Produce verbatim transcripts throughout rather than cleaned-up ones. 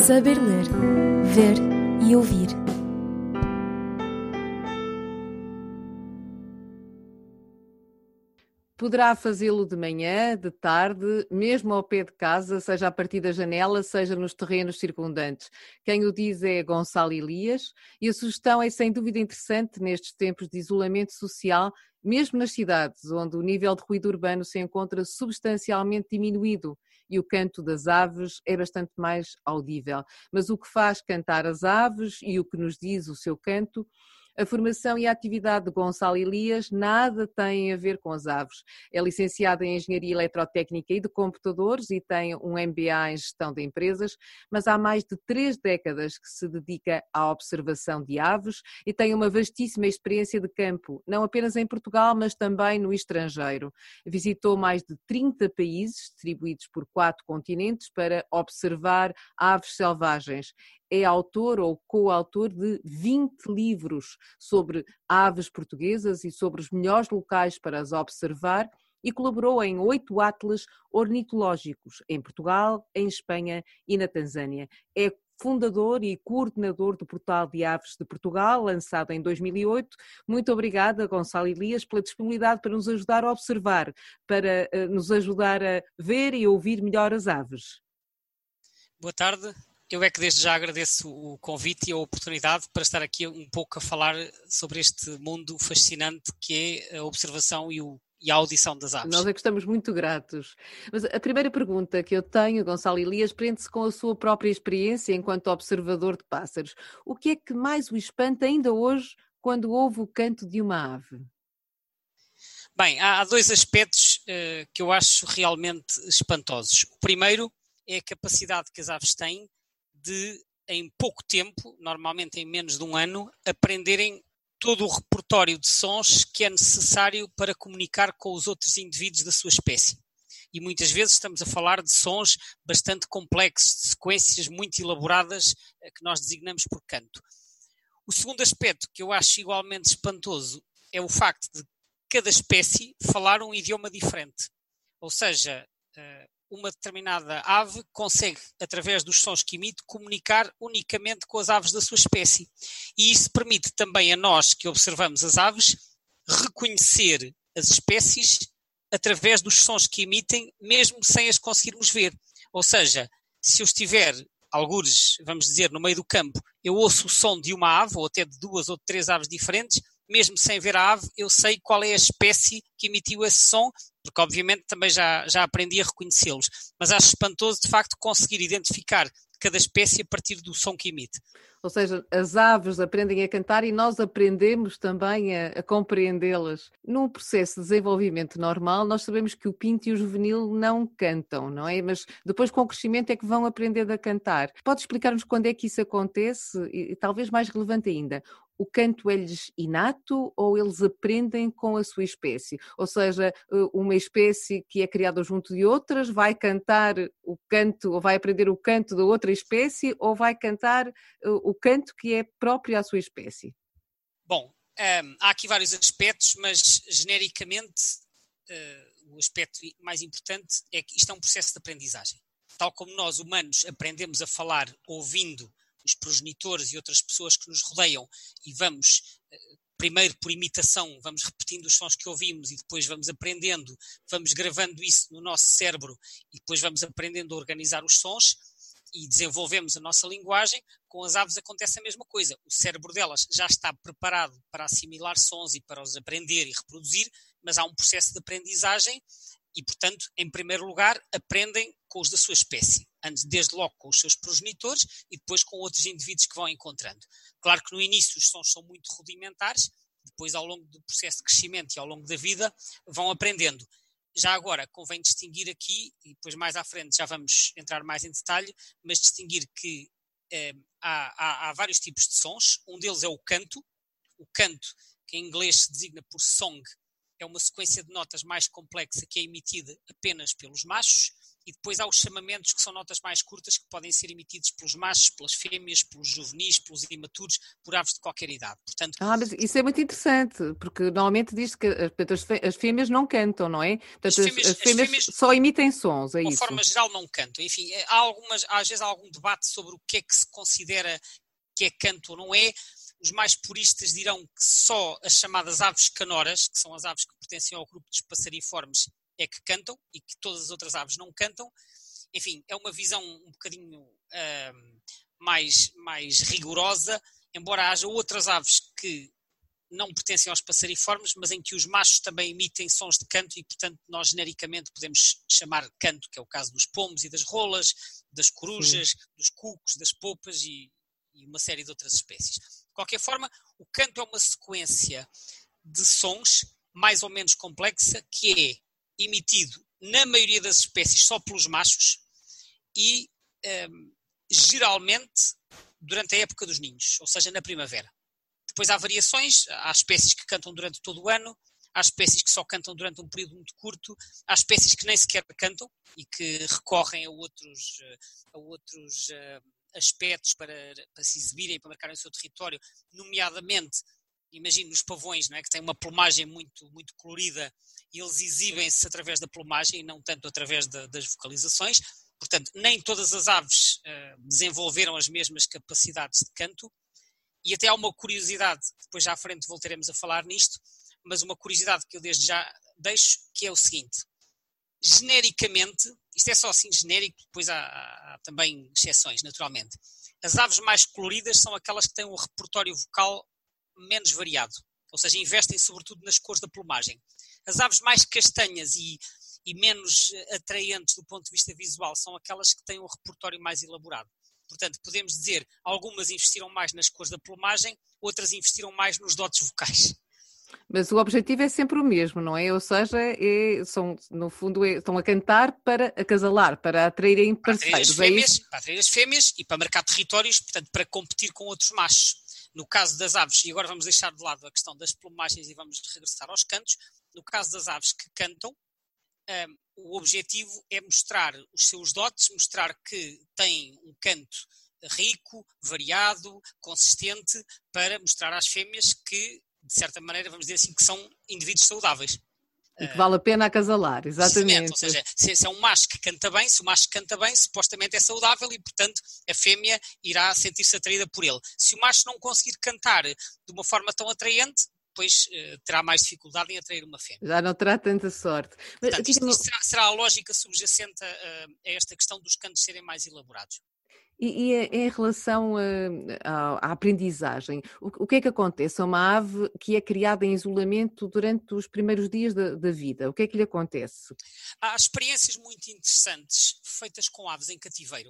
Saber ler, ver e ouvir. Poderá fazê-lo de manhã, de tarde, mesmo ao pé de casa, seja a partir da janela, seja nos terrenos circundantes. Quem o diz é Gonçalo Elias e a sugestão é sem dúvida interessante nestes tempos de isolamento social, mesmo nas cidades, onde o nível de ruído urbano se encontra substancialmente diminuído e o canto das aves é bastante mais audível. Mas o que faz cantar as aves e o que nos diz o seu canto? A formação e a atividade de Gonçalo Elias nada têm a ver com as aves. É licenciado em Engenharia Eletrotécnica e de Computadores e tem um M B A em Gestão de Empresas, mas há mais de três décadas que se dedica à observação de aves e tem uma vastíssima experiência de campo, não apenas em Portugal, mas também no estrangeiro. Visitou mais de trinta países, distribuídos por quatro continentes, para observar aves selvagens. É autor ou coautor de vinte livros sobre aves portuguesas e sobre os melhores locais para as observar e colaborou em oito atlas ornitológicos em Portugal, em Espanha e na Tanzânia. É fundador e coordenador do Portal de Aves de Portugal, lançado em dois mil e oito. Muito obrigada, Gonçalo Elias, pela disponibilidade para nos ajudar a observar, para uh, nos ajudar a ver e ouvir melhor as aves. Boa tarde. Eu é que desde já agradeço o convite e a oportunidade para estar aqui um pouco a falar sobre este mundo fascinante que é a observação e, o, e a audição das aves. Nós é que estamos muito gratos. Mas a primeira pergunta que eu tenho, Gonçalo Elias, prende-se com a sua própria experiência enquanto observador de pássaros. O que é que mais o espanta ainda hoje quando ouve o canto de uma ave? Bem, há, há dois aspectos uh, que eu acho realmente espantosos. O primeiro é a capacidade que as aves têm de, em pouco tempo, normalmente em menos de um ano, aprenderem todo o repertório de sons que é necessário para comunicar com os outros indivíduos da sua espécie. E muitas vezes estamos a falar de sons bastante complexos, de sequências muito elaboradas que nós designamos por canto. O segundo aspecto que eu acho igualmente espantoso é o facto de cada espécie falar um idioma diferente. Ou seja, uma determinada ave consegue, através dos sons que emite, comunicar unicamente com as aves da sua espécie. E isso permite também a nós, que observamos as aves, reconhecer as espécies através dos sons que emitem, mesmo sem as conseguirmos ver. Ou seja, se eu estiver, algures, vamos dizer, no meio do campo, eu ouço o som de uma ave, ou até de duas ou de três aves diferentes, mesmo sem ver a ave, eu sei qual é a espécie que emitiu esse som, porque obviamente também já, já aprendi a reconhecê-los. Mas acho espantoso, de facto, conseguir identificar cada espécie a partir do som que emite. Ou seja, as aves aprendem a cantar e nós aprendemos também a, a compreendê-las. Num processo de desenvolvimento normal, nós sabemos que o pinto e o juvenil não cantam, não é? Mas depois, com o crescimento, é que vão aprender a cantar. Pode explicar-nos quando é que isso acontece? E, e talvez mais relevante ainda, o canto é-lhes inato ou eles aprendem com a sua espécie? Ou seja, uma espécie que é criada junto de outras vai cantar o canto, ou vai aprender o canto da outra espécie, ou vai cantar o canto que é próprio à sua espécie? Bom, um, há aqui vários aspectos, mas genericamente uh, o aspecto mais importante é que isto é um processo de aprendizagem. Tal como nós, humanos, aprendemos a falar ouvindo os progenitores e outras pessoas que nos rodeiam e vamos, primeiro por imitação, vamos repetindo os sons que ouvimos e depois vamos aprendendo, vamos gravando isso no nosso cérebro e depois vamos aprendendo a organizar os sons e desenvolvemos a nossa linguagem. Com as aves acontece a mesma coisa. O cérebro delas já está preparado para assimilar sons e para os aprender e reproduzir, mas há um processo de aprendizagem e, portanto, em primeiro lugar, aprendem com os da sua espécie. Antes, desde logo com os seus progenitores e depois com outros indivíduos que vão encontrando. Claro que no início os sons são muito rudimentares, depois ao longo do processo de crescimento e ao longo da vida vão aprendendo. Já agora convém distinguir aqui, e depois mais à frente já vamos entrar mais em detalhe, mas distinguir que eh, há, há, há vários tipos de sons. Um deles é o canto. O canto, que em inglês se designa por song, é uma sequência de notas mais complexa que é emitida apenas pelos machos e depois há os chamamentos, que são notas mais curtas, que podem ser emitidos pelos machos, pelas fêmeas, pelos juvenis, pelos imaturos, por aves de qualquer idade. Portanto, Ah, mas isso é muito interessante, porque normalmente diz que portanto, as fê- as fêmeas não cantam, não é? Portanto, As as, fêmeas- as as fêmeas fêmeas, só emitem sons, é de uma isso? forma geral, não cantam. Enfim, há algumas, às vezes há algum debate sobre o que é que se considera que é canto ou não é. Os mais puristas dirão que só as chamadas aves canoras, que são as aves que pertencem ao grupo dos passariformes, é que cantam e que todas as outras aves não cantam. Enfim, é uma visão um bocadinho uh, mais, mais rigorosa, embora haja outras aves que não pertencem aos passariformes, mas em que os machos também emitem sons de canto e, portanto, nós genericamente podemos chamar canto, que é o caso dos pombos e das rolas, das corujas, Sim. dos cucos, das popas e, e uma série de outras espécies. De qualquer forma, o canto é uma sequência de sons mais ou menos complexa que é emitido, na maioria das espécies, só pelos machos e, um, geralmente, durante a época dos ninhos, ou seja, na primavera. Depois há variações, há espécies que cantam durante todo o ano, há espécies que só cantam durante um período muito curto, há espécies que nem sequer cantam e que recorrem a outros, a outros uh, aspectos para, para se exibirem, para marcarem o seu território, nomeadamente, imagino os pavões, não é? Que têm uma plumagem muito, muito colorida e eles exibem-se através da plumagem e não tanto através da, das vocalizações. Portanto, nem todas as aves uh, desenvolveram as mesmas capacidades de canto. E até há uma curiosidade, depois já à frente voltaremos a falar nisto, mas uma curiosidade que eu desde já deixo, que é o seguinte: genericamente, isto é só assim genérico, depois há, há também exceções, naturalmente, as aves mais coloridas são aquelas que têm um repertório vocal menos variado, ou seja, investem sobretudo nas cores da plumagem. As aves mais castanhas e, e menos atraentes do ponto de vista visual são aquelas que têm um repertório mais elaborado. Portanto, podemos dizer, algumas investiram mais nas cores da plumagem, outras investiram mais nos dotes vocais. Mas o objetivo é sempre o mesmo, não é? Ou seja, é, são, no fundo é, estão a cantar para acasalar, para atraírem parceiros, para atrair, fêmeas, é isso? Para atrair as fêmeas e para marcar territórios, portanto, para competir com outros machos. No caso das aves, e agora vamos deixar de lado a questão das plumagens e vamos regressar aos cantos, no caso das aves que cantam, um, o objetivo é mostrar os seus dotes, mostrar que têm um canto rico, variado, consistente, para mostrar às fêmeas que, de certa maneira, vamos dizer assim, que são indivíduos saudáveis. E que vale a pena acasalar, exatamente. Ou seja, se, se é um macho que canta bem, se o macho canta bem, supostamente é saudável e, portanto, a fêmea irá sentir-se atraída por ele. Se o macho não conseguir cantar de uma forma tão atraente, depois uh, terá mais dificuldade em atrair uma fêmea. Já não terá tanta sorte. Portanto, isto, isto será, será a lógica subjacente a, a esta questão dos cantos serem mais elaborados. E, e em relação uh, à, à aprendizagem, o, o que é que acontece a uma ave que é criada em isolamento durante os primeiros dias da, da vida? O que é que lhe acontece? Há experiências muito interessantes feitas com aves em cativeiro,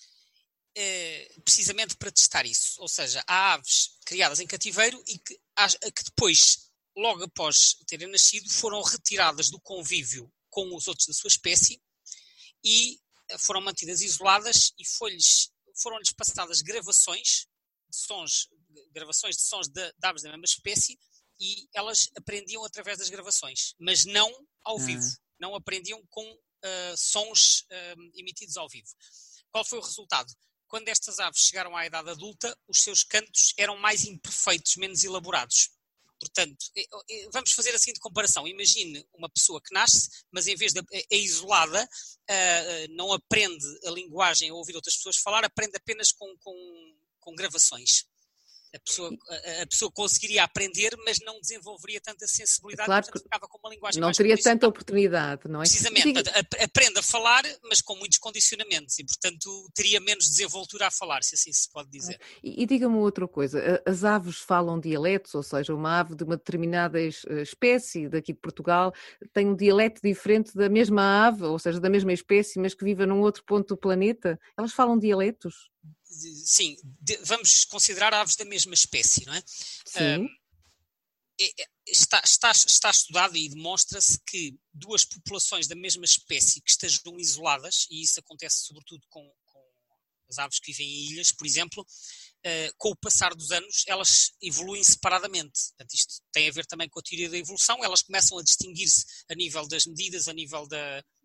eh, precisamente para testar isso. Ou seja, há aves criadas em cativeiro e que, que depois, logo após terem nascido, foram retiradas do convívio com os outros da sua espécie e foram mantidas isoladas e foi-lhes, foram-lhes passadas gravações de sons, gravações de sons de, de aves da mesma espécie e elas aprendiam através das gravações, mas não ao ah. vivo, não aprendiam com uh, sons uh, emitidos ao vivo. Qual foi o resultado? Quando estas aves chegaram à idade adulta, os seus cantos eram mais imperfeitos, menos elaborados. Portanto, vamos fazer assim de comparação. Imagine uma pessoa que nasce, mas em vez de é isolada, uh, não aprende a linguagem a ouvir outras pessoas falar, aprende apenas com, com, com gravações. A pessoa, a, a pessoa conseguiria aprender, mas não desenvolveria tanta sensibilidade, claro, portanto ficava com uma linguagem não mais teria tanta oportunidade, não é? Precisamente, diga... aprende a falar, mas com muitos condicionamentos e, portanto, teria menos desenvoltura a falar, se assim se pode dizer. E, e diga-me outra coisa, as aves falam dialetos, ou seja, uma ave de uma determinada espécie daqui de Portugal tem um dialeto diferente da mesma ave, ou seja, da mesma espécie, mas que vive num outro ponto do planeta, elas falam dialetos? Sim, de, vamos considerar aves da mesma espécie, não é? Sim. Uh, é, é, está, está, está estudado e demonstra-se que duas populações da mesma espécie que estejam isoladas, e isso acontece sobretudo com, com as aves que vivem em ilhas, por exemplo, uh, com o passar dos anos elas evoluem separadamente. Portanto, isto tem a ver também com a teoria da evolução, elas começam a distinguir-se a nível das medidas, a nível da,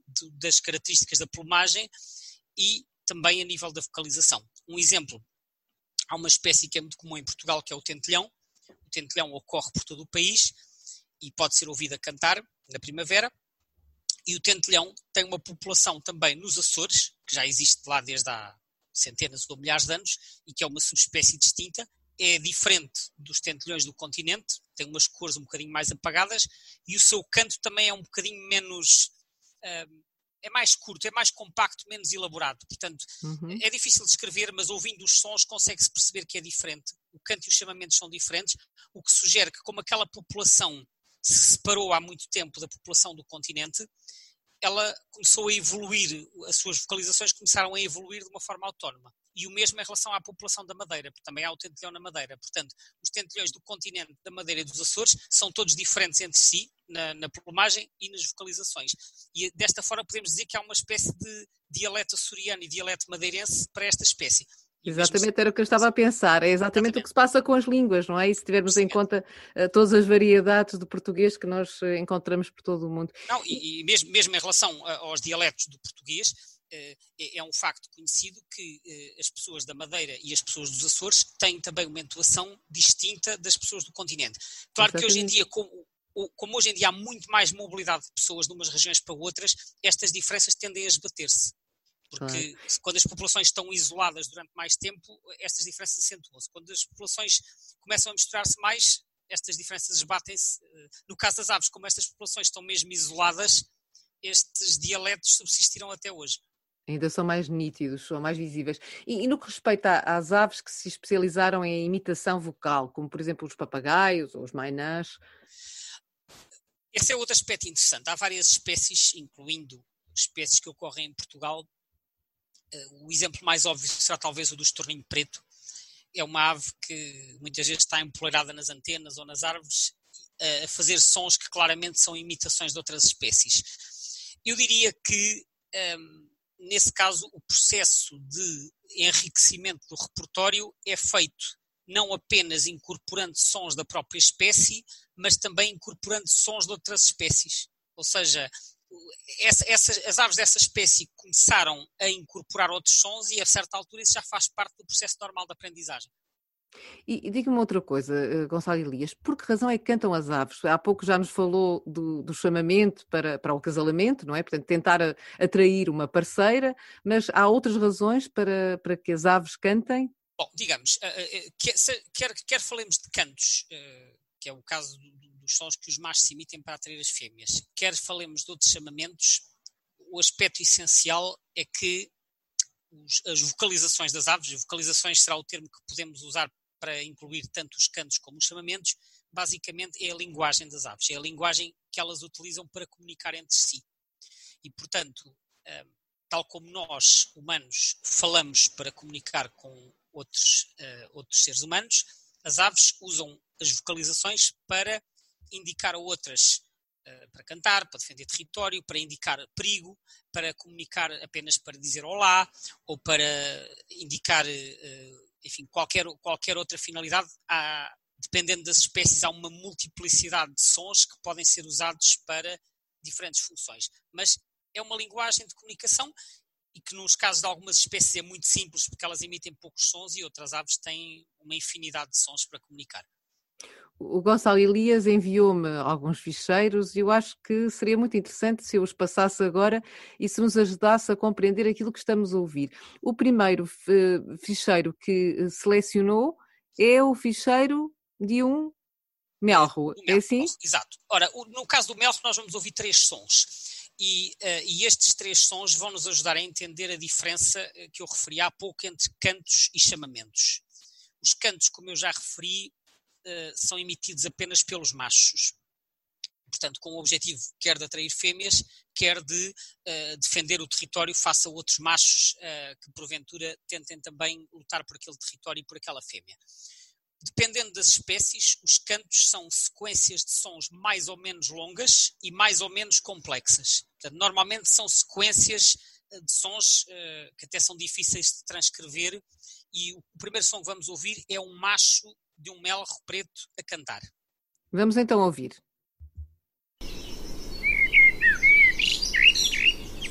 de, das características da plumagem e também a nível da vocalização. Um exemplo, há uma espécie que é muito comum em Portugal, que é o tentelhão. O tentelhão ocorre por todo o país e pode ser ouvido a cantar na primavera. E o tentelhão tem uma população também nos Açores, que já existe lá desde há centenas ou milhares de anos, e que é uma subespécie distinta. É diferente dos tentelhões do continente, tem umas cores um bocadinho mais apagadas, e o seu canto também é um bocadinho menos... Uh, é mais curto, é mais compacto, menos elaborado. Portanto, uhum. é difícil de descrever, mas ouvindo os sons consegue-se perceber que é diferente. O canto e os chamamentos são diferentes, o que sugere que como aquela população se separou há muito tempo da população do continente, ela começou a evoluir, as suas vocalizações começaram a evoluir de uma forma autónoma. E o mesmo em relação à população da Madeira, porque também há o tentelhão na Madeira. Portanto, os tentelhões do continente, da Madeira e dos Açores são todos diferentes entre si, na, na plumagem e nas vocalizações. E desta forma podemos dizer que há uma espécie de dialeto açoriano e dialeto madeirense para esta espécie. Exatamente, mesmo... era o que eu estava a pensar, é exatamente, exatamente o que se passa com as línguas, não é? E se tivermos Sim. em conta uh, todas as variedades de português que nós uh, encontramos por todo o mundo. Não, e, e mesmo, mesmo em relação a, aos dialetos do português, uh, é, é um facto conhecido que uh, as pessoas da Madeira e as pessoas dos Açores têm também uma entoação distinta das pessoas do continente. Claro exatamente. Que hoje em dia, como, como hoje em dia há muito mais mobilidade de pessoas de umas regiões para outras, estas diferenças tendem a esbater-se. Porque claro. Quando as populações estão isoladas durante mais tempo, estas diferenças acentuam-se. Quando as populações começam a misturar-se mais, estas diferenças esbatem-se. No caso das aves, como estas populações estão mesmo isoladas, estes dialetos subsistiram até hoje. Ainda são mais nítidos, são mais visíveis. E, e no que respeita às aves que se especializaram em imitação vocal, como por exemplo os papagaios ou os mainãs? Esse é outro aspecto interessante. Há várias espécies, incluindo espécies que ocorrem em Portugal. O exemplo mais óbvio será talvez o do estorninho preto. É uma ave que muitas vezes está empoleirada nas antenas ou nas árvores a fazer sons que claramente são imitações de outras espécies. Eu diria que, um, nesse caso, o processo de enriquecimento do repertório é feito não apenas incorporando sons da própria espécie, mas também incorporando sons de outras espécies. Ou seja, Essa, essa, as aves dessa espécie começaram a incorporar outros sons e a certa altura isso já faz parte do processo normal de aprendizagem. E, e diga-me outra coisa, Gonçalo Elias, por que razão é que cantam as aves? Há pouco já nos falou do, do chamamento para, para o acasalamento, não é? Portanto, tentar a, atrair uma parceira, mas há outras razões para, para que as aves cantem? Bom, digamos, quer, quer, quer falemos de cantos, que é o caso do dos sons que os machos se emitem para atrair as fêmeas, quer falemos de outros chamamentos, o aspecto essencial é que os, as vocalizações das aves, vocalizações será o termo que podemos usar para incluir tanto os cantos como os chamamentos, basicamente é a linguagem das aves, é a linguagem que elas utilizam para comunicar entre si. E, portanto, um, tal como nós, humanos, falamos para comunicar com outros, uh, outros seres humanos, as aves usam as vocalizações para indicar a outras uh, para cantar, para defender território, para indicar perigo, para comunicar apenas para dizer olá ou para indicar, uh, enfim, qualquer, qualquer outra finalidade. Há, dependendo das espécies, há uma multiplicidade de sons que podem ser usados para diferentes funções. Mas é uma linguagem de comunicação e que nos casos de algumas espécies é muito simples porque elas emitem poucos sons e outras aves têm uma infinidade de sons para comunicar. O Gonçalo Elias enviou-me alguns ficheiros e eu acho que seria muito interessante se eu os passasse agora e se nos ajudasse a compreender aquilo que estamos a ouvir. O primeiro ficheiro que selecionou é o ficheiro de um melro, é, é assim? Exato. Ora, no caso do melro nós vamos ouvir três sons e, uh, e estes três sons vão nos ajudar a entender a diferença que eu referi há pouco entre cantos e chamamentos. Os cantos, como eu já referi, Uh, são emitidos apenas pelos machos, portanto com o objetivo quer de atrair fêmeas, quer de uh, defender o território face a outros machos uh, que porventura tentem também lutar por aquele território e por aquela fêmea. Dependendo das espécies, os cantos são sequências de sons mais ou menos longas e mais ou menos complexas. Portanto, normalmente são sequências de sons uh, que até são difíceis de transcrever e o primeiro som que vamos ouvir é um macho de um melro preto a cantar. Vamos então ouvir.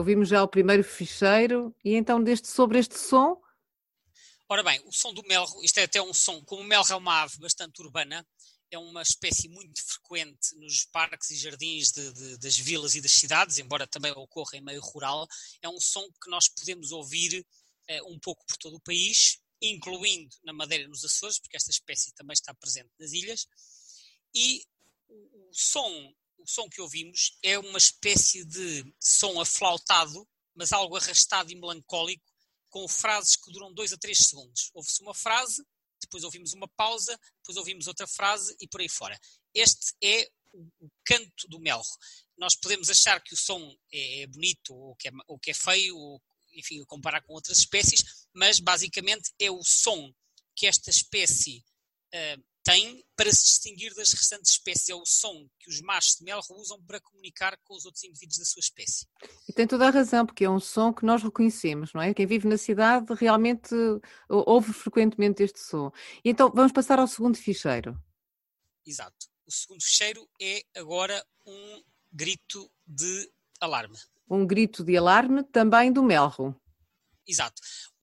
ouvimos já o primeiro ficheiro, e então deste, sobre este som? Ora bem, o som do melro, isto é até um som, como o melro é uma ave bastante urbana, é uma espécie muito frequente nos parques e jardins de, de, das vilas e das cidades, embora também ocorra em meio rural. É um som que nós podemos ouvir uh, um pouco por todo o país, incluindo na Madeira e nos Açores, porque esta espécie também está presente nas ilhas. E o, o, som, o som que ouvimos é uma espécie de som aflautado, mas algo arrastado e melancólico, com frases que duram dois a três segundos. Ouve-se uma frase, depois ouvimos uma pausa, depois ouvimos outra frase e por aí fora. Este é o, o canto do melro. Nós podemos achar que o som é, é bonito ou que é, ou que é feio, ou, enfim, comparar com outras espécies, mas basicamente é o som que esta espécie uh, tem para se distinguir das restantes espécies. É o som que os machos de melro usam para comunicar com os outros indivíduos da sua espécie. E tem toda a razão, porque é um som que nós reconhecemos, não é? Quem vive na cidade realmente ouve frequentemente este som. E então vamos passar ao segundo ficheiro. Exato. O segundo ficheiro é agora um grito de alarme. Um grito de alarme também do melro. Exato.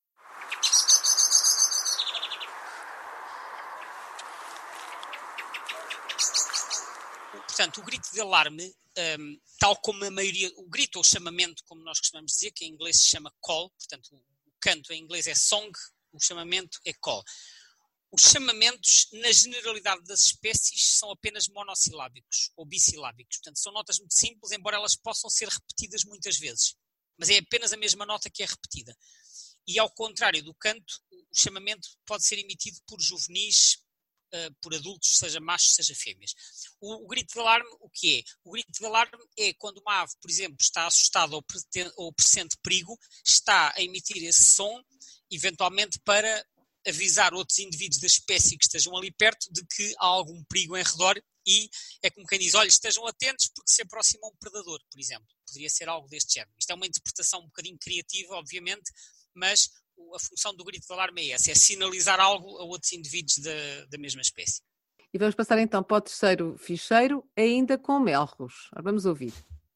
Portanto, o grito de alarme, um, tal como a maioria, o grito ou chamamento, como nós costumamos dizer, que em inglês se chama call, portanto o canto em inglês é song, o chamamento é call. Os chamamentos, na generalidade das espécies, são apenas monossilábicos ou bissilábicos, portanto são notas muito simples, embora elas possam ser repetidas muitas vezes, mas é apenas a mesma nota que é repetida. E ao contrário do canto, o chamamento pode ser emitido por juvenis, Uh, por adultos, seja machos, seja fêmeas. O, o grito de alarme, o que é? O grito de alarme é quando uma ave, por exemplo, está assustada ou, pretende, ou pressente perigo, está a emitir esse som, eventualmente para avisar outros indivíduos da espécie que estejam ali perto de que há algum perigo em redor, e é como quem diz, olha, estejam atentos porque se aproxima um predador, por exemplo. Poderia ser algo deste género. Isto é uma interpretação um bocadinho criativa, obviamente, mas a função do grito de alarme é essa, é sinalizar algo a outros indivíduos da, da mesma espécie. E vamos passar então para o terceiro ficheiro, ainda com melros. Vamos ouvir.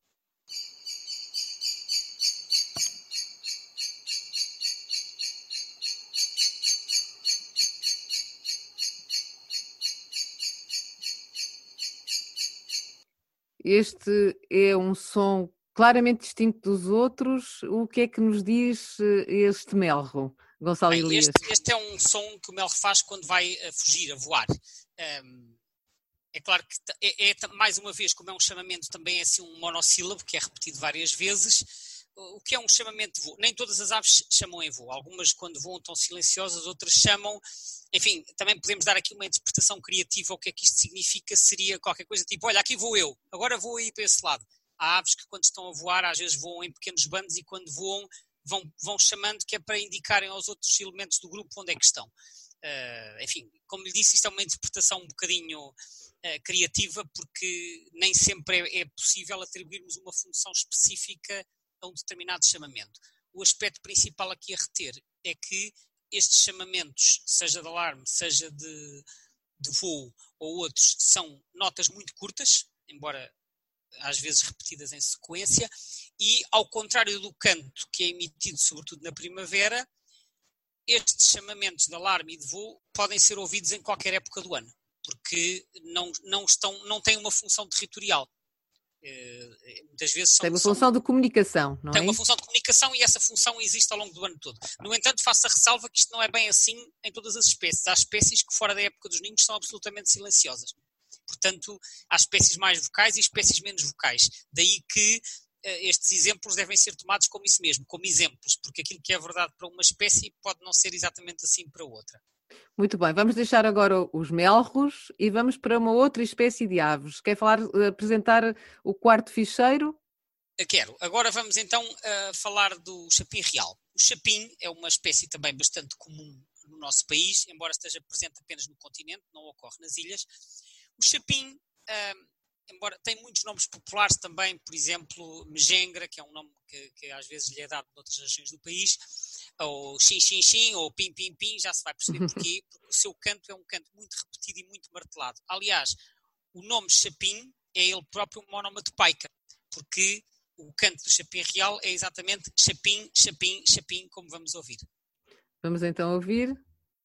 Este é um som claramente distinto dos outros. O que é que nos diz este melro, Gonçalo Bem, Elias? Este, este é um som que o melro faz quando vai a fugir, a voar. Um, é claro que é, é, mais uma vez, como é um chamamento, também é assim um monossílabo, que é repetido várias vezes. O que é um chamamento de voo? Nem todas as aves chamam em voo. Algumas, quando voam, estão silenciosas, outras chamam. Enfim, também podemos dar aqui uma interpretação criativa. O que é que isto significa? Seria qualquer coisa tipo, olha, aqui vou eu, agora vou aí para esse lado. Há aves que, quando estão a voar, às vezes voam em pequenos bandos e quando voam, vão, vão chamando, que é para indicarem aos outros elementos do grupo onde é que estão. Uh, enfim, como lhe disse, isto é uma interpretação um bocadinho uh, criativa, porque nem sempre é, é possível atribuirmos uma função específica a um determinado chamamento. O aspecto principal aqui a reter é que estes chamamentos, seja de alarme, seja de, de voo ou outros, são notas muito curtas, embora às vezes repetidas em sequência, e ao contrário do canto que é emitido sobretudo na primavera, estes chamamentos de alarme e de voo podem ser ouvidos em qualquer época do ano, porque não, não, estão, não têm uma função territorial. Uh, muitas vezes são, tem uma função são, de comunicação, não tem é? Tem uma função de comunicação e essa função existe ao longo do ano todo. No entanto, faço a ressalva que isto não é bem assim em todas as espécies. Há espécies que fora da época dos ninhos são absolutamente silenciosas. Portanto, há espécies mais vocais e espécies menos vocais. Daí que uh, estes exemplos devem ser tomados como isso mesmo, como exemplos, porque aquilo que é verdade para uma espécie pode não ser exatamente assim para outra. Muito bem, vamos deixar agora os melros e vamos para uma outra espécie de aves. Quer falar, apresentar o quarto ficheiro? Quero. Agora vamos então uh, falar do chapim real. O chapim é uma espécie também bastante comum no nosso país, embora esteja presente apenas no continente, não ocorre nas ilhas. O chapim, uh, embora tem muitos nomes populares também, por exemplo, mejengra, que é um nome que, que às vezes lhe é dado noutras regiões do país, ou xin, xin, xin, ou pim, pim, pim, já se vai perceber porquê, porque o seu canto é um canto muito repetido e muito martelado. Aliás, o nome chapim é ele próprio uma onomatopeia, porque o canto do chapim real é exatamente chapim, chapim, chapim, como vamos ouvir. Vamos então ouvir.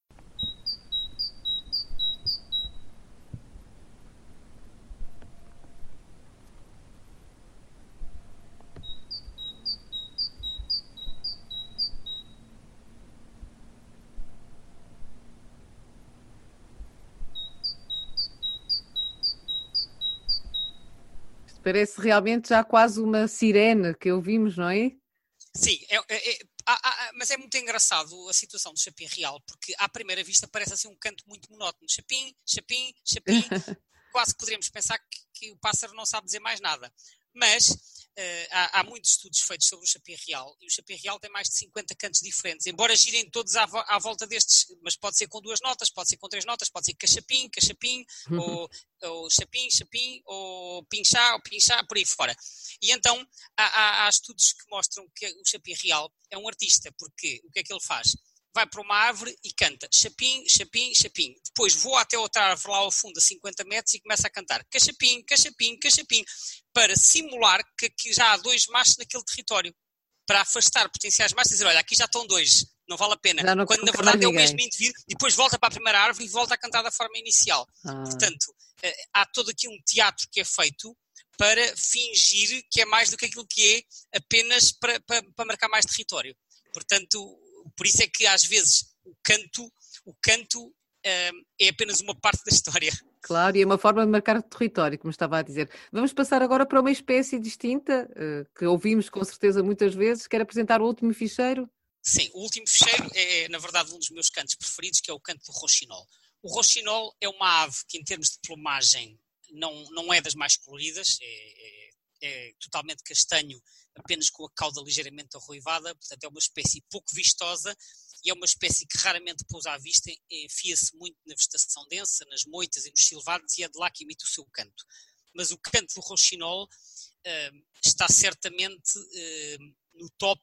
Parece realmente já quase uma sirene que ouvimos, não é? Sim, é, é, é, há, há, mas é muito engraçado a situação do chapim real, porque à primeira vista parece assim um canto muito monótono. Chapim, chapim, chapim, quase que poderíamos pensar que, que o pássaro não sabe dizer mais nada. Mas uh, há, há muitos estudos feitos sobre o chapim real, e o chapim real tem mais de cinquenta cantos diferentes, embora girem todos à, vo- à volta destes, mas pode ser com duas notas, pode ser com três notas, pode ser cachapim, cachapim, ou, ou chapim, chapim, ou pinchá, ou pinchá, por aí fora. E então há, há, há estudos que mostram que o chapim real é um artista, porque o que é que ele faz? Vai para uma árvore e canta chapim, chapim, chapim. Depois voa até outra árvore lá ao fundo a cinquenta metros e começa a cantar cachapim, cachapim, cachapim, para simular que, que já há dois machos naquele território, para afastar potenciais machos e dizer, olha, aqui já estão dois, não vale a pena. Quando na verdade é o mesmo indivíduo e depois volta para a primeira árvore e volta a cantar da forma inicial. Ah. Portanto, há todo aqui um teatro que é feito para fingir que é mais do que aquilo que é, apenas para, para, para marcar mais território. Portanto, por isso é que às vezes o canto, o canto um, é apenas uma parte da história. Claro, e é uma forma de marcar território, como estava a dizer. Vamos passar agora para uma espécie distinta, uh, que ouvimos com certeza muitas vezes. Quer apresentar o último ficheiro? Sim, o último ficheiro é, na verdade, um dos meus cantos preferidos, que é o canto do roxinol. O roxinol é uma ave que, em termos de plumagem, não, não é das mais coloridas, é, é, é totalmente castanho, apenas com a cauda ligeiramente arruivada, portanto é uma espécie pouco vistosa e é uma espécie que raramente pousa à vista, enfia-se muito na vegetação densa, nas moitas e nos silvados, e é de lá que emite o seu canto. Mas o canto do roxinol uh, está certamente uh, no top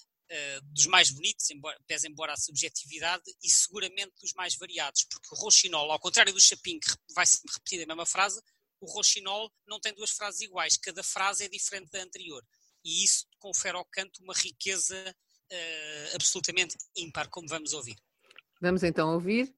uh, dos mais bonitos, embora, pese embora a subjetividade, e seguramente dos mais variados, porque o roxinol, ao contrário do chapim, que vai sempre repetir a mesma frase, o roxinol não tem duas frases iguais, cada frase é diferente da anterior. E isso confere ao canto uma riqueza uh, absolutamente ímpar, como vamos ouvir. Vamos então ouvir.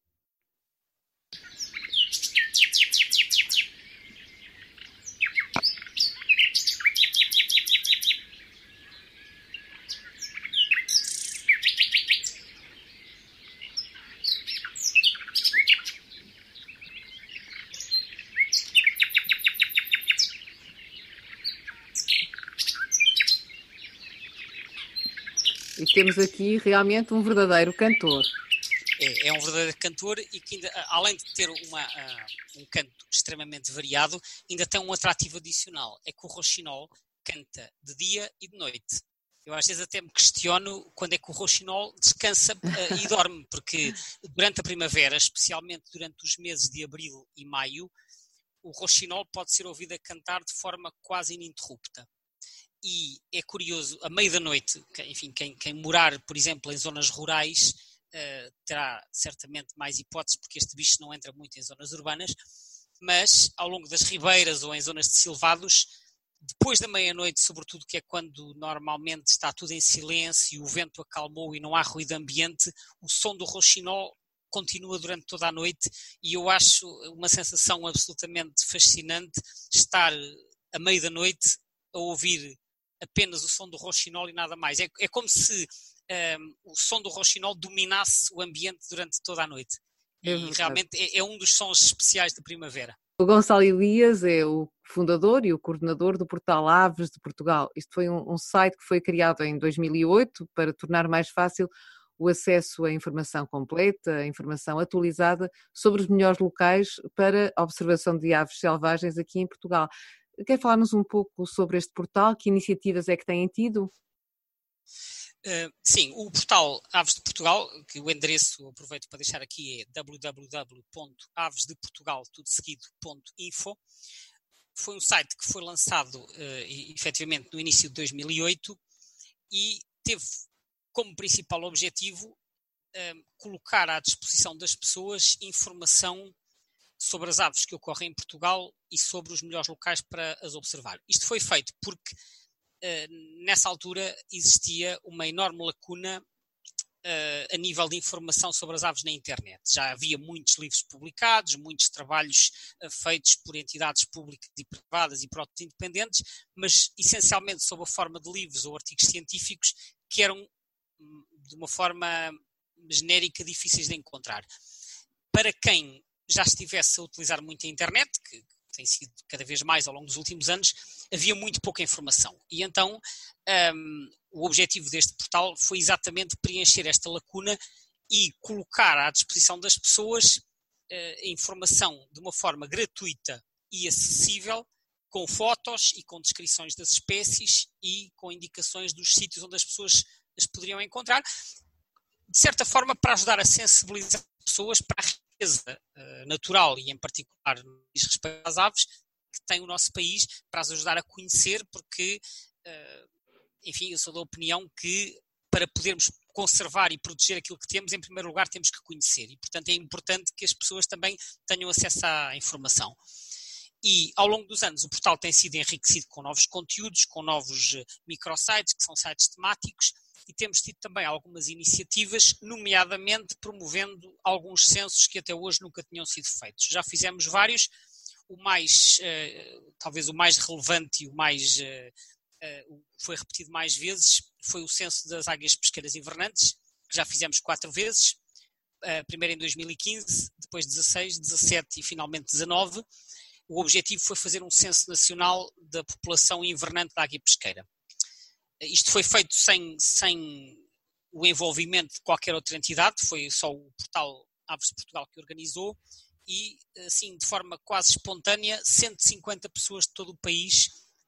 E temos aqui realmente um verdadeiro cantor. É, é um verdadeiro cantor e que ainda, além de ter uma, uh, um canto extremamente variado, ainda tem um atrativo adicional. É que o roxinol canta de dia e de noite. Eu às vezes até me questiono quando é que o roxinol descansa uh, e dorme, porque durante a primavera, especialmente durante os meses de abril e maio, o roxinol pode ser ouvido a cantar de forma quase ininterrupta. E é curioso, à meia da noite, enfim, quem, quem morar, por exemplo, em zonas rurais, uh, terá certamente mais hipóteses, porque este bicho não entra muito em zonas urbanas, mas ao longo das ribeiras ou em zonas de silvados, depois da meia-noite, sobretudo, que é quando normalmente está tudo em silêncio, o vento acalmou e não há ruído ambiente, o som do roxinol continua durante toda a noite e eu acho uma sensação absolutamente fascinante estar à meia da noite a ouvir apenas o som do roxinol e nada mais. É, é como se um, o som do roxinol dominasse o ambiente durante toda a noite. É e realmente é, é um dos sons especiais da primavera. O Gonçalo Elias é o fundador e o coordenador do portal Aves de Portugal. Isto foi um, um site que foi criado em dois mil e oito para tornar mais fácil o acesso à informação completa, à informação atualizada sobre os melhores locais para a observação de aves selvagens aqui em Portugal. Quer falar-nos um pouco sobre este portal? Que iniciativas é que têm tido? Uh, sim, o portal Aves de Portugal, que o endereço, aproveito para deixar aqui, é w w w ponto aves de portugal tudo seguido ponto info. Foi um site que foi lançado uh, efetivamente no início de dois mil e oito e teve como principal objetivo uh, colocar à disposição das pessoas informação sobre as aves que ocorrem em Portugal e sobre os melhores locais para as observar. Isto foi feito porque nessa altura existia uma enorme lacuna Uh, a nível de informação sobre as aves na internet. Já havia muitos livros publicados, muitos trabalhos uh, feitos por entidades públicas e privadas e por autores independentes, mas essencialmente sob a forma de livros ou artigos científicos que eram de uma forma genérica difíceis de encontrar. Para quem já estivesse a utilizar muito a internet, que tem sido cada vez mais ao longo dos últimos anos, havia muito pouca informação. E então um, o objetivo deste portal foi exatamente preencher esta lacuna e colocar à disposição das pessoas uh, a informação de uma forma gratuita e acessível, com fotos e com descrições das espécies e com indicações dos sítios onde as pessoas as poderiam encontrar, de certa forma para ajudar a sensibilizar as pessoas para a riqueza uh, natural e em particular no que diz respeito às aves que tem o nosso país, para as ajudar a conhecer, porque uh, enfim, eu sou da opinião que para podermos conservar e proteger aquilo que temos, em primeiro lugar temos que conhecer e portanto é importante que as pessoas também tenham acesso à informação. E ao longo dos anos o portal tem sido enriquecido com novos conteúdos, com novos uh, microsites, que são sites temáticos, e temos tido também algumas iniciativas, nomeadamente promovendo alguns censos que até hoje nunca tinham sido feitos. Já fizemos vários, o mais, uh, talvez o mais relevante e o mais, uh, uh, foi repetido mais vezes, foi o censo das águias pesqueiras invernantes, que já fizemos quatro vezes, uh, primeiro em dois mil e quinze, depois dezasseis, dezassete e finalmente dezanove. O objetivo foi fazer um censo nacional da população invernante da águia pesqueira. Isto foi feito sem, sem o envolvimento de qualquer outra entidade, foi só o portal Aves de Portugal que organizou e, assim, de forma quase espontânea, cento e cinquenta pessoas de todo o país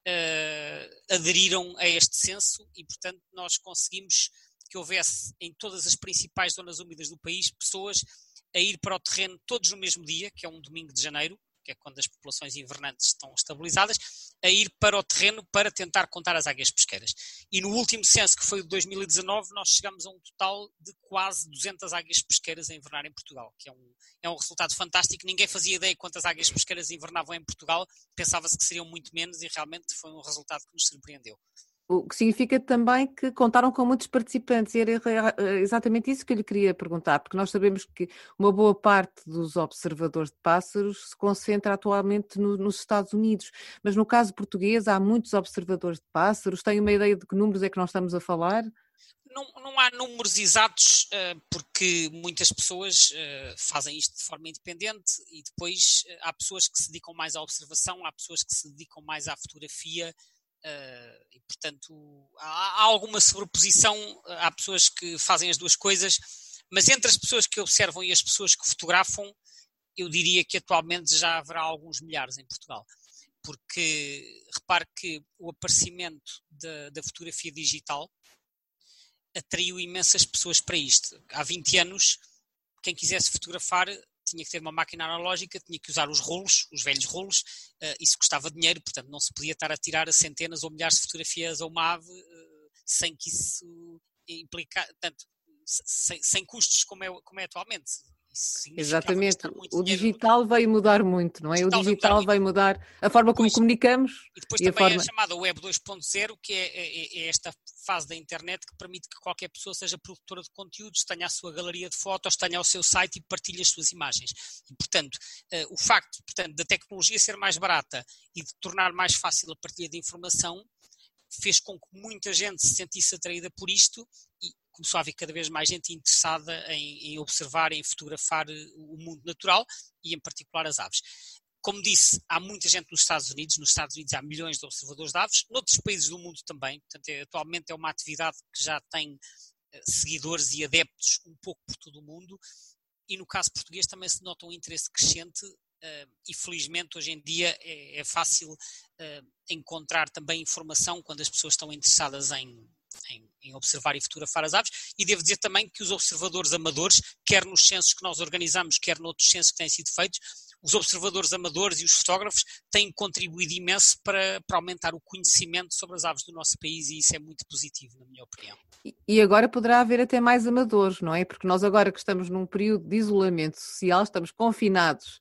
uh, aderiram a este censo e, portanto, nós conseguimos que houvesse em todas as principais zonas úmidas do país pessoas a ir para o terreno todos no mesmo dia, que é um domingo de janeiro, que é quando as populações invernantes estão estabilizadas, a ir para o terreno para tentar contar as águias pesqueiras. E no último censo, que foi de dois mil e dezanove, nós chegamos a um total de quase duzentas águias pesqueiras a invernar em Portugal, que é um, é um resultado fantástico. Ninguém fazia ideia quantas águias pesqueiras invernavam em Portugal, pensava-se que seriam muito menos e realmente foi um resultado que nos surpreendeu. O que significa também que contaram com muitos participantes, e era exatamente isso que eu lhe queria perguntar, porque nós sabemos que uma boa parte dos observadores de pássaros se concentra atualmente no, nos Estados Unidos, mas no caso português há muitos observadores de pássaros. Tem uma ideia de que números é que nós estamos a falar? Não, não há números exatos, porque muitas pessoas fazem isto de forma independente e depois há pessoas que se dedicam mais à observação, há pessoas que se dedicam mais à fotografia. Uh, e portanto há, há alguma sobreposição, há pessoas que fazem as duas coisas, mas entre as pessoas que observam e as pessoas que fotografam, eu diria que atualmente já haverá alguns milhares em Portugal, porque repare que o aparecimento da, da fotografia digital atraiu imensas pessoas para isto. Há vinte anos, quem quisesse fotografar tinha que ter uma máquina analógica, tinha que usar os rolos, os velhos rolos, uh, isso custava dinheiro, portanto não se podia estar a tirar centenas ou milhares de fotografias a uma ave uh, sem que isso implicasse, portanto, sem, sem custos como é, como é atualmente. Exatamente, o digital veio mudar muito, não é? O digital, o digital veio mudar a forma como depois, comunicamos. E depois e também a forma... a chamada Web dois ponto zero, que é, é, é esta fase da internet que permite que qualquer pessoa seja produtora de conteúdos, tenha a sua galeria de fotos, tenha o seu site e partilhe as suas imagens. E, portanto, uh, o facto portanto, da tecnologia ser mais barata e de tornar mais fácil a partilha de informação fez com que muita gente se sentisse atraída por isto e começou a haver cada vez mais gente interessada em, em observar, em fotografar o mundo natural e em particular as aves. Como disse, há muita gente nos Estados Unidos, nos Estados Unidos há milhões de observadores de aves, noutros países do mundo também, portanto é, atualmente é uma atividade que já tem uh, seguidores e adeptos um pouco por todo o mundo e no caso português também se nota um interesse crescente uh, e felizmente hoje em dia é, é fácil uh, encontrar também informação quando as pessoas estão interessadas em Em, em observar e fotografar as aves, e devo dizer também que os observadores amadores, quer nos censos que nós organizamos, quer noutros censos que têm sido feitos, os observadores amadores e os fotógrafos têm contribuído imenso para, para aumentar o conhecimento sobre as aves do nosso país e isso é muito positivo, na minha opinião. E, e agora poderá haver até mais amadores, não é? Porque nós agora que estamos num período de isolamento social, estamos confinados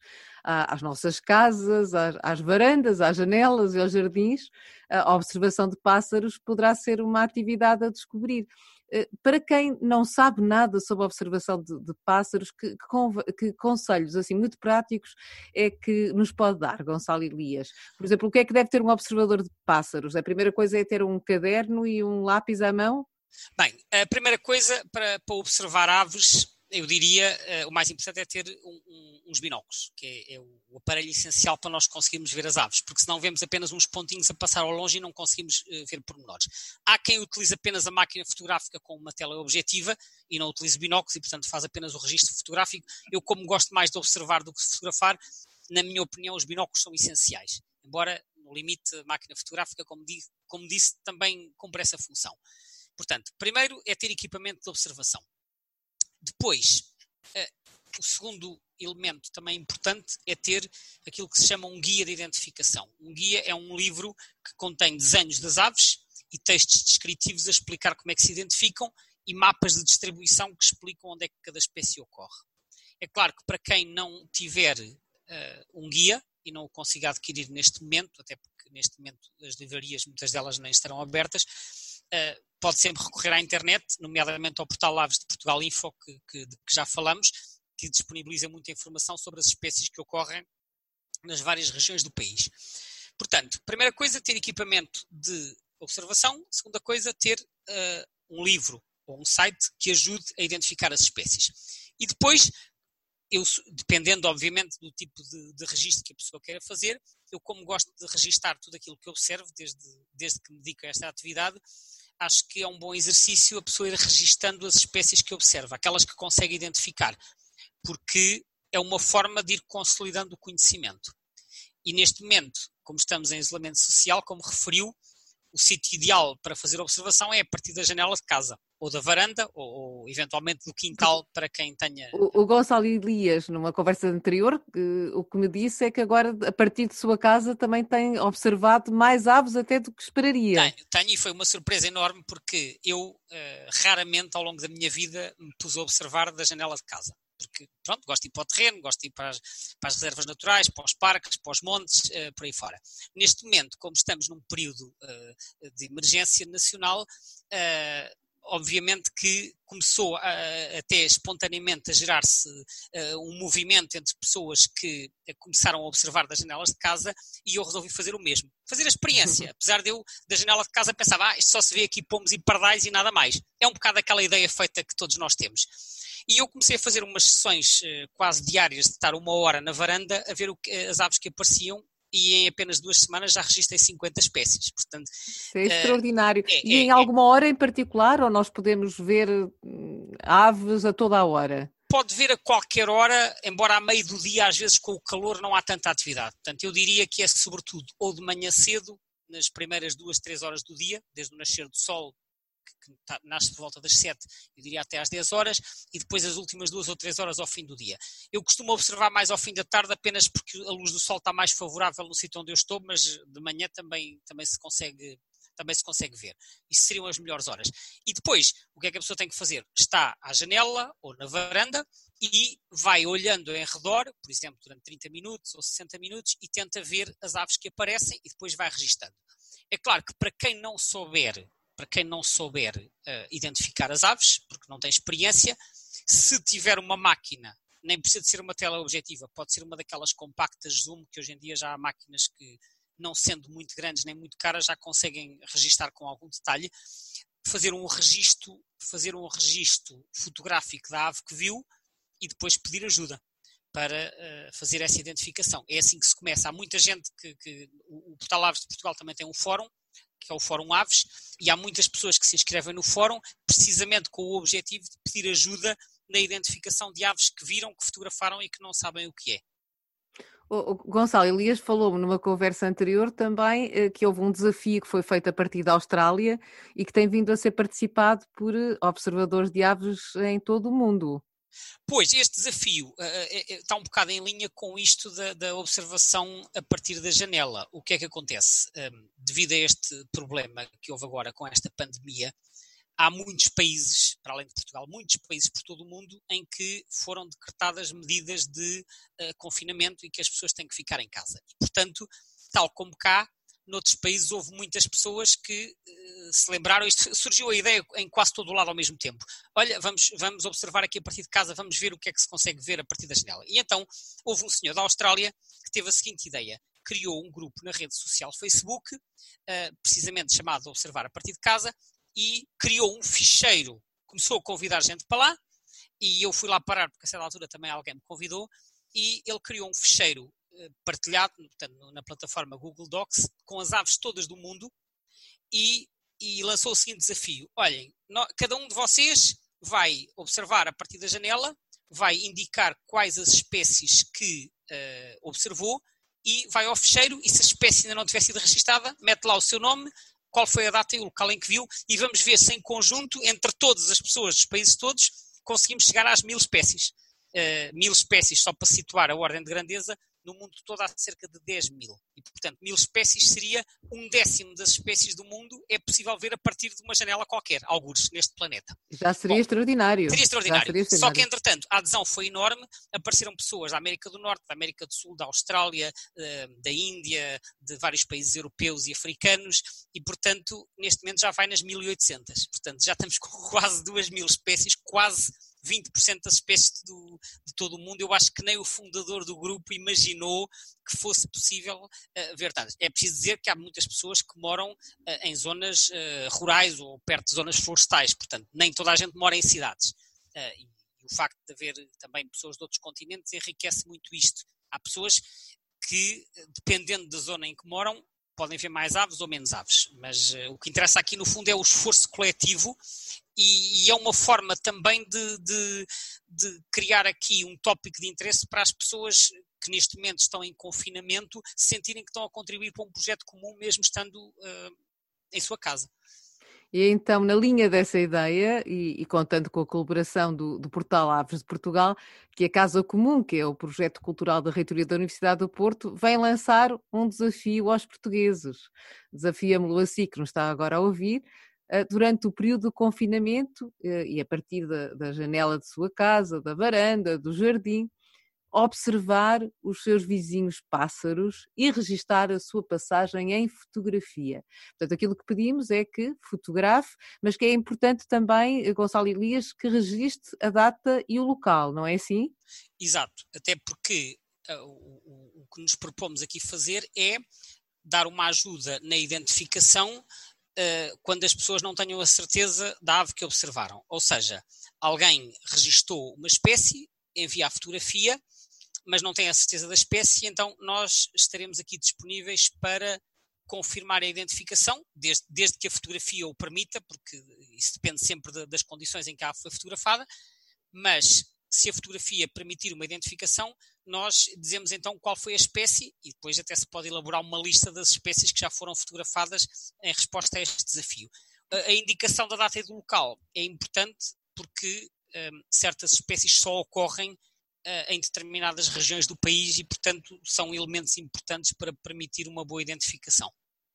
às nossas casas, às, às varandas, às janelas e aos jardins, a observação de pássaros poderá ser uma atividade a descobrir. Para quem não sabe nada sobre a observação de, de pássaros, que, que, que conselhos assim muito práticos é que nos pode dar, Gonçalo Elias? Por exemplo, o que é que deve ter um observador de pássaros? A primeira coisa é ter um caderno e um lápis à mão? Bem, a primeira coisa para, para observar aves, eu diria, uh, o mais importante é ter um, um, uns binóculos, que é, é o aparelho essencial para nós conseguirmos ver as aves, porque senão vemos apenas uns pontinhos a passar ao longe e não conseguimos uh, ver pormenores. Há quem utilize apenas a máquina fotográfica com uma tela objetiva e não utiliza binóculos e, portanto, faz apenas o registro fotográfico. Eu, como gosto mais de observar do que de fotografar, na minha opinião, os binóculos são essenciais, embora, no limite, a máquina fotográfica, como, digo, como disse, também cumpre essa função. Portanto, primeiro é ter equipamento de observação. Depois, uh, o segundo elemento também importante é ter aquilo que se chama um guia de identificação. Um guia é um livro que contém desenhos das aves e textos descritivos a explicar como é que se identificam e mapas de distribuição que explicam onde é que cada espécie ocorre. É claro que para quem não tiver uh, um guia e não o consiga adquirir neste momento, até porque neste momento as livrarias, muitas delas nem estarão abertas, uh, pode sempre recorrer à internet, nomeadamente ao portal Aves de Portugal Info, que, que, de que já falamos, que disponibiliza muita informação sobre as espécies que ocorrem nas várias regiões do país. Portanto, primeira coisa, ter equipamento de observação. Segunda coisa, ter uh, um livro ou um site que ajude a identificar as espécies. E depois, eu, dependendo obviamente do tipo de, de registro que a pessoa queira fazer, eu como gosto de registar tudo aquilo que eu observo, desde, desde que me dedico a esta atividade, acho que é um bom exercício a pessoa ir registando as espécies que observa, aquelas que consegue identificar, porque é uma forma de ir consolidando o conhecimento. E neste momento, como estamos em isolamento social, como referiu, o sítio ideal para fazer a observação é a partir da janela de casa, ou da varanda, ou, ou eventualmente do quintal, para quem tenha... O, o Gonçalo Elias, numa conversa anterior, que, o que me disse é que agora, a partir de sua casa, também tem observado mais aves até do que esperaria. Tenho, tenho e foi uma surpresa enorme, porque eu uh, raramente, ao longo da minha vida, me pus a observar da janela de casa. Porque, pronto, gosto de ir para o terreno, gosto de ir para as, para as reservas naturais, para os parques, para os montes, uh, por aí fora. Neste momento, como estamos num período uh, de emergência nacional, uh, obviamente que começou a, até espontaneamente a gerar-se uh, um movimento entre pessoas que começaram a observar das janelas de casa e eu resolvi fazer o mesmo. Fazer a experiência. Apesar de eu, da janela de casa, pensava, ah, isto só se vê aqui pomos e pardais e nada mais. É um bocado aquela ideia feita que todos nós temos. E eu comecei a fazer umas sessões uh, quase diárias de estar uma hora na varanda a ver o que, as aves que apareciam e em apenas duas semanas já registrei cinquenta espécies. Portanto, isso é uh, extraordinário. É, e é, em alguma hora em particular, ou nós podemos ver aves a toda a hora? Pode ver a qualquer hora, embora a meio do dia, às vezes com o calor não há tanta atividade. Portanto, eu diria que é sobretudo ou de manhã cedo, nas primeiras duas, três horas do dia, desde o nascer do sol, que tá, nasce por volta das sete, eu diria até às dez horas, e depois as últimas duas ou três horas ao fim do dia. Eu costumo observar mais ao fim da tarde apenas porque a luz do sol está mais favorável no sítio onde eu estou, mas de manhã também, também, se consegue, também se consegue ver. Isso seriam as melhores horas. E depois, o que é que a pessoa tem que fazer? Está à janela ou na varanda e vai olhando em redor, por exemplo, durante trinta minutos ou sessenta minutos, e tenta ver as aves que aparecem e depois vai registando. É claro que para quem não souber Para quem não souber uh, identificar as aves, porque não tem experiência, se tiver uma máquina, nem precisa de ser uma tela objetiva, pode ser uma daquelas compactas zoom, que hoje em dia já há máquinas que, não sendo muito grandes nem muito caras, já conseguem registar com algum detalhe, fazer um registro, fazer um registro fotográfico da ave que viu e depois pedir ajuda para uh, fazer essa identificação. É assim que se começa. Há muita gente que, que o, o Portal Aves de Portugal também tem um fórum, que é o Fórum Aves, e há muitas pessoas que se inscrevem no fórum precisamente com o objetivo de pedir ajuda na identificação de aves que viram, que fotografaram e que não sabem o que é. O Gonçalo Elias falou-me numa conversa anterior também que houve um desafio que foi feito a partir da Austrália e que tem vindo a ser participado por observadores de aves em todo o mundo. Pois, este desafio uh, é, está um bocado em linha com isto da, da observação a partir da janela. O que é que acontece? Um, devido a este problema que houve agora com esta pandemia, há muitos países, para além de Portugal, muitos países por todo o mundo em que foram decretadas medidas de uh, confinamento e que as pessoas têm que ficar em casa. E, portanto, tal como cá, noutros países houve muitas pessoas que uh, se lembraram, isto surgiu a ideia em quase todo o lado ao mesmo tempo. Olha, vamos, vamos observar aqui a partir de casa, vamos ver o que é que se consegue ver a partir da janela. E então, houve um senhor da Austrália que teve a seguinte ideia. Criou um grupo na rede social Facebook, uh, precisamente chamado Observar a partir de casa, e criou um ficheiro, começou a convidar gente para lá, e eu fui lá parar, porque a certa altura também alguém me convidou, e ele criou um ficheiro uh, partilhado, portanto, na plataforma Google Docs, com as aves todas do mundo, e, e lançou o seguinte desafio. Olhem, no, cada um de vocês vai observar a partir da janela, vai indicar quais as espécies que uh, observou, e vai ao ficheiro, e se a espécie ainda não tiver sido registada, mete lá o seu nome, qual foi a data e o local em que viu, e vamos ver se em conjunto, entre todas as pessoas dos países todos, conseguimos chegar às mil espécies. Uh, mil espécies, só para situar a ordem de grandeza, no mundo todo há cerca de dez mil. E, portanto, mil espécies seria um décimo das espécies do mundo, é possível ver a partir de uma janela qualquer, algures, neste planeta. Já seria Bom, extraordinário. Seria extraordinário. seria extraordinário. Só que, entretanto, a adesão foi enorme, apareceram pessoas da América do Norte, da América do Sul, da Austrália, da Índia, de vários países europeus e africanos, e, portanto, neste momento já vai nas mil e oitocentas. Portanto, já estamos com quase duas mil espécies, quase vinte por cento das espécies do, de todo o mundo. Eu acho que nem o fundador do grupo imaginou que fosse possível uh, ver tantas. É preciso dizer que há muitas pessoas que moram uh, em zonas uh, rurais ou perto de zonas florestais, portanto, nem toda a gente mora em cidades. Uh, e, e o facto de haver também pessoas de outros continentes enriquece muito isto. Há pessoas que, dependendo da zona em que moram, podem ver mais aves ou menos aves, mas uh, o que interessa aqui no fundo é o esforço coletivo. E é uma forma também de, de, de criar aqui um tópico de interesse para as pessoas que neste momento estão em confinamento sentirem que estão a contribuir para um projeto comum mesmo estando uh, em sua casa. E então, na linha dessa ideia, e, e contando com a colaboração do, do Portal Aves de Portugal, que a Casa Comum, que é o projeto cultural da Reitoria da Universidade do Porto, vem lançar um desafio aos portugueses. Desafia-me-lo assim, que nos está agora a ouvir, durante o período de confinamento e a partir da, da janela de sua casa, da varanda, do jardim, observar os seus vizinhos pássaros e registar a sua passagem em fotografia. Portanto, aquilo que pedimos é que fotografe, mas que é importante também, Gonçalo Elias, que registre a data e o local, não é assim? Exato, até porque uh, o, o que nos propomos aqui fazer é dar uma ajuda na identificação Uh, quando as pessoas não tenham a certeza da ave que observaram. Ou seja, alguém registou uma espécie, envia a fotografia, mas não tem a certeza da espécie, então nós estaremos aqui disponíveis para confirmar a identificação, desde, desde que a fotografia o permita, porque isso depende sempre de, das condições em que a ave foi fotografada, mas se a fotografia permitir uma identificação, nós dizemos então qual foi a espécie e depois até se pode elaborar uma lista das espécies que já foram fotografadas em resposta a este desafio. A indicação da data e do local é importante porque um, certas espécies só ocorrem uh, em determinadas regiões do país e, portanto, são elementos importantes para permitir uma boa identificação.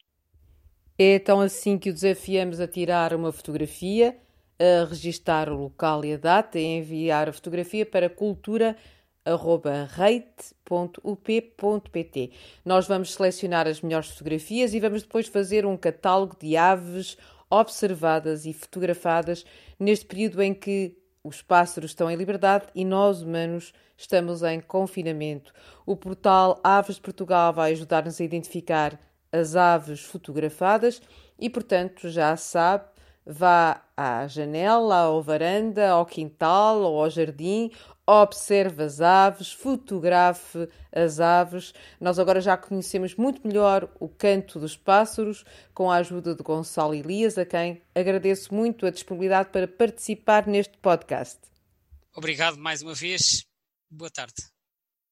É então assim que o desafiamos a tirar uma fotografia, a registar o local e a data e enviar a fotografia para cultura arroba reite ponto u p ponto p t. Nós vamos selecionar as melhores fotografias e vamos depois fazer um catálogo de aves observadas e fotografadas neste período em que os pássaros estão em liberdade e nós, humanos, estamos em confinamento. O portal Aves de Portugal vai ajudar-nos a identificar as aves fotografadas e, portanto, já sabe, vá à janela, à varanda, ao quintal ou ao jardim, observe as aves, fotografe as aves. Nós agora já conhecemos muito melhor o canto dos pássaros com a ajuda de Gonçalo Elias, a quem agradeço muito a disponibilidade para participar neste podcast. Obrigado mais uma vez. Boa tarde.